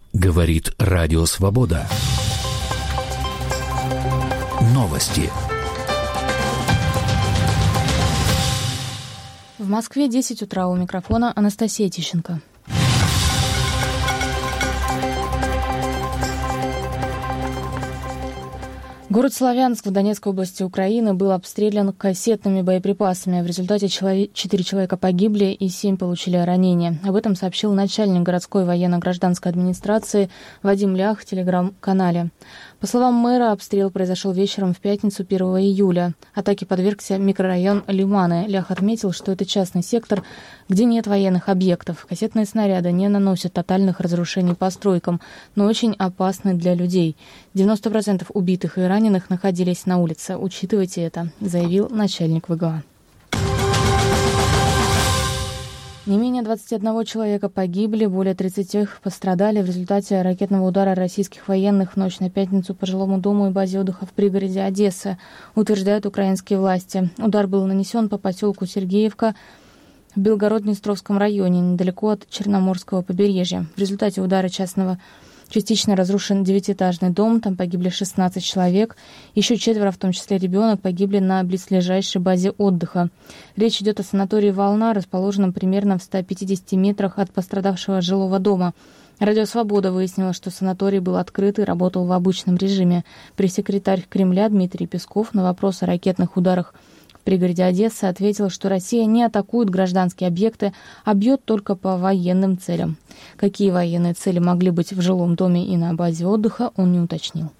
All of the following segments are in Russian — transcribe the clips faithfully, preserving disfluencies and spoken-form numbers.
Говорит Радио Свобода. Новости. В Москве десять утра, у микрофона Анастасия Тищенко. Город Славянск в Донецкой области Украины был обстрелян кассетными боеприпасами. В результате четыре человека погибли и семь получили ранения. Об этом сообщил начальник городской военно-гражданской администрации Вадим Лях в телеграм-канале. По словам мэра, обстрел произошел вечером в пятницу первого июля. Атаке подвергся микрорайон Лиманы. Лях отметил, что это частный сектор, где нет военных объектов. Кассетные снаряды не наносят тотальных разрушений постройкам, но очень опасны для людей. девяносто процентов убитых и раненых находились на улице. Учитывайте это, заявил начальник ВГА. Не менее двадцати одного человека погибли, более тридцати пострадали в результате ракетного удара российских военных в ночь на пятницу по жилому дому и базе отдыха в пригороде Одессы, утверждают украинские власти. Удар был нанесен по поселку Сергеевка в Белгород-Днестровском районе, недалеко от Черноморского побережья. В результате удара частного частично разрушен девятиэтажный дом, там погибли шестнадцать человек. Еще четверо, в том числе ребенок, погибли на близлежащей базе отдыха. Речь идет о санатории «Волна», расположенном примерно в ста пятидесяти метрах от пострадавшего жилого дома. Радио «Свобода» выяснило, что санаторий был открыт и работал в обычном режиме. Пресс-секретарь Кремля Дмитрий Песков на вопрос о ракетных ударах в пригороде Одессы ответил, что Россия не атакует гражданские объекты, а бьет только по военным целям. Какие военные цели могли быть в жилом доме и на базе отдыха, он не уточнил.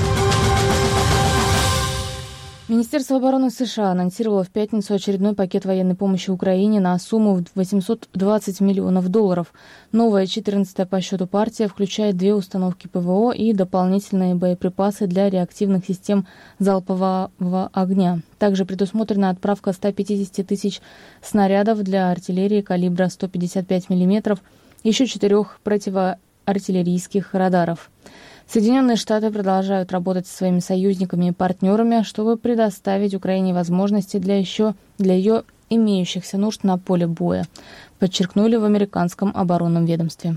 Министерство обороны США анонсировало в пятницу очередной пакет военной помощи Украине на сумму в восемьсот двадцать миллионов долларов. Новая четырнадцатая по счету партия включает две установки ПВО и дополнительные боеприпасы для реактивных систем залпового огня. Также предусмотрена отправка ста пятидесяти тысяч снарядов для артиллерии калибра сто пятьдесят пять миллиметров, еще четырех противоартиллерийских радаров. Соединенные Штаты продолжают работать со своими союзниками и партнерами, чтобы предоставить Украине возможности для, еще, для ее имеющихся нужд на поле боя, подчеркнули в американском оборонном ведомстве.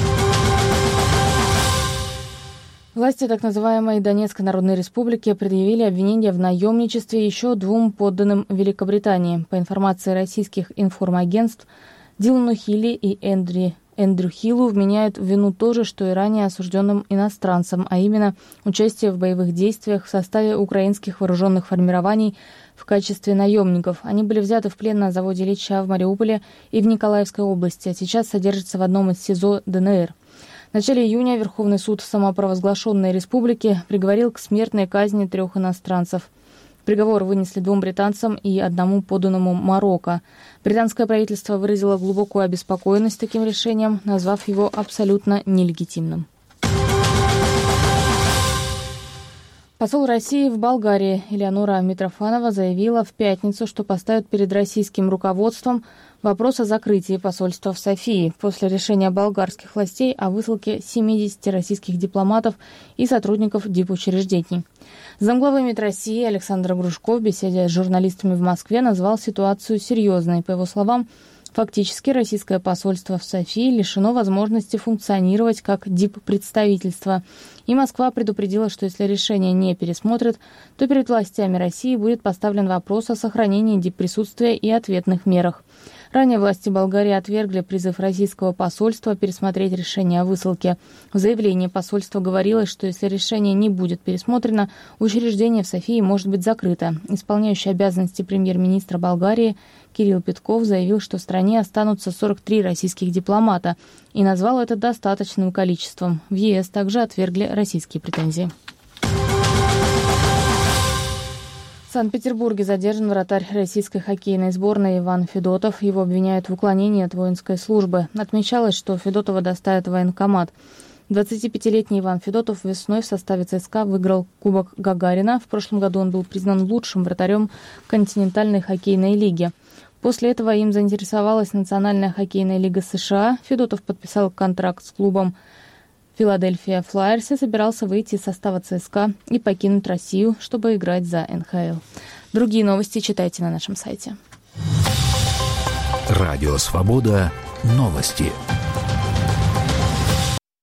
Власти так называемой Донецкой Народной Республики предъявили обвинения в наемничестве еще двум подданным Великобритании. По информации российских информагентств, Дилану Хилли и Эндрю Эндрю Хиллу вменяют в вину то же, что и ранее осужденным иностранцам, а именно участие в боевых действиях в составе украинских вооруженных формирований в качестве наемников. Они были взяты в плен на заводе Ильича в Мариуполе и в Николаевской области, а сейчас содержатся в одном из СИЗО ДНР. В начале июня Верховный суд самопровозглашенной республики приговорил к смертной казни трех иностранцев. Приговор вынесли двум британцам и одному подданному Марокко. Британское правительство выразило глубокую обеспокоенность таким решением, назвав его абсолютно нелегитимным. Посол России в Болгарии Элеонора Митрофанова заявила в пятницу, что поставит перед российским руководством вопрос о закрытии посольства в Софии после решения болгарских властей о высылке семидесяти российских дипломатов и сотрудников дипучреждений. Замглавы МИД России Александр Грушко в беседе с журналистами в Москве назвал ситуацию серьезной. По его словам, фактически российское посольство в Софии лишено возможности функционировать как диппредставительство. И Москва предупредила, что если решение не пересмотрят, то перед властями России будет поставлен вопрос о сохранении дипприсутствия и ответных мерах. Ранее власти Болгарии отвергли призыв российского посольства пересмотреть решение о высылке. В заявлении посольства говорилось, что если решение не будет пересмотрено, учреждение в Софии может быть закрыто. Исполняющий обязанности премьер-министра Болгарии Кирилл Петков заявил, что в стране останутся сорок три российских дипломата, и назвал это достаточным количеством. В ЕС также отвергли российские претензии. В Санкт-Петербурге задержан вратарь российской хоккейной сборной Иван Федотов. Его обвиняют в уклонении от воинской службы. Отмечалось, что Федотова доставят в военкомат. двадцатипятилетний Иван Федотов весной в составе ЦСКА выиграл Кубок Гагарина. В прошлом году он был признан лучшим вратарем континентальной хоккейной лиги. После этого им заинтересовалась Национальная хоккейная лига США. Федотов подписал контракт с клубом Филадельфия Флайерс и собирался выйти из состава ЦСКА и покинуть Россию, чтобы играть за эн ха эл. Другие новости читайте на нашем сайте. Радио «Свобода». Новости.